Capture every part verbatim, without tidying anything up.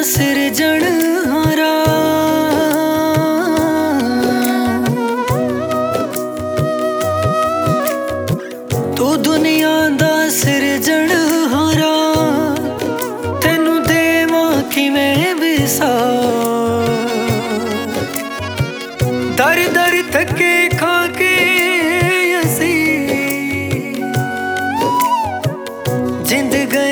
सिरजणहारा तू दुनिया दा सिरजणहारा तेनू देवां किवें विसार दर दर थके खा के असी जिंद गए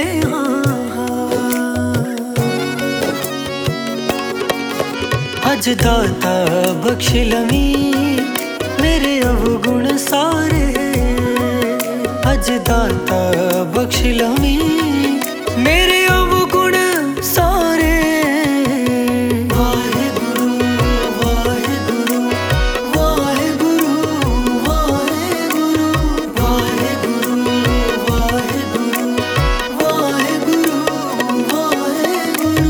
अज दाता बख्श लवीं मेरे अवगुण सारे अज दाता बख्श लवीं मेरे अवगुण सारे वाहेगुरु वाहेगुरु वाहेगुरु वाहेगुरु वाहेगुरु वाहेगुरु वाहेगुरु वाहेगुरु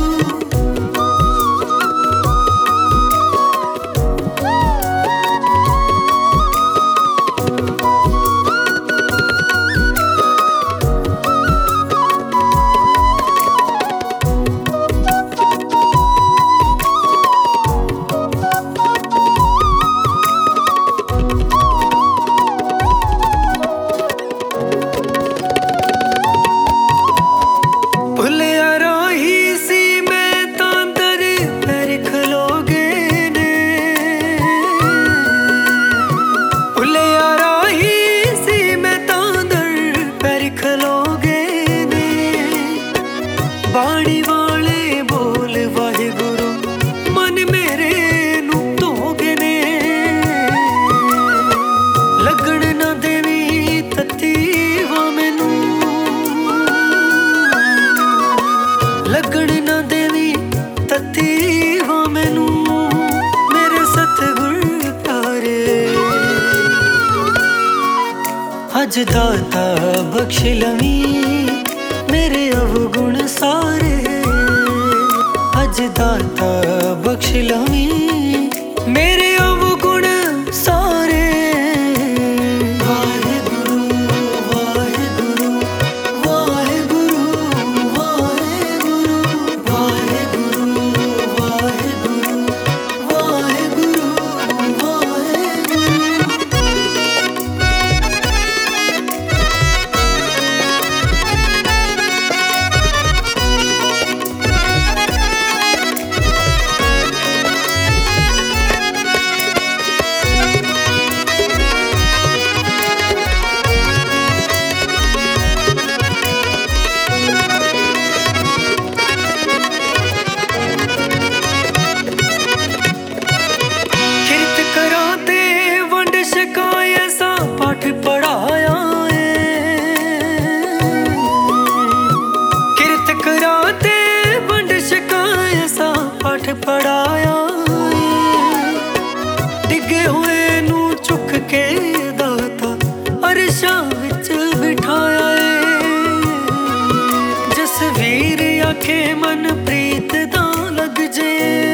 बाणी वाले बोल वाहेगुरु मन मेरे नू धोगे ने लगन ना देवी तत्ती वा मैनू लगन ना देवी तत्ती वा मैनू मेरे सतगुर प्यारे अज दाता बख्श लवीं मेरे अवगुण सारे अज दाता बख्श लवीं मेरे अवगुण सारे वाहेगुरु वाहेगुरु वाहेगुरु वाहेगुरु वाहेगुरु वाहेगुरु वाहेगुरु वाहेगुरु पाठ पढ़ाया किरत कराते बंड शिकाए सा पाठ पढ़ाया डिगे हुए नू चुक के दाता अरशां विच बिठाया जिस वीर आखे मन प्रीत दा लग जे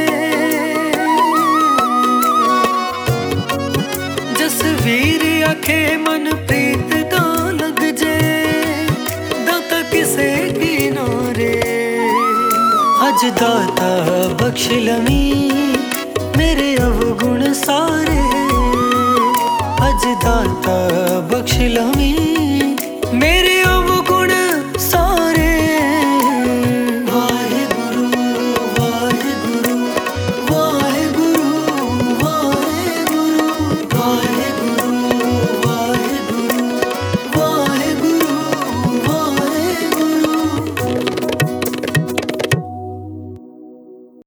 जिस वीर आखे मन प्रीत दा लग जे दाता किसे किनारे अज दाता बख्श लवीं मेरे अवगुण सारे अज दाता बख्श लवीं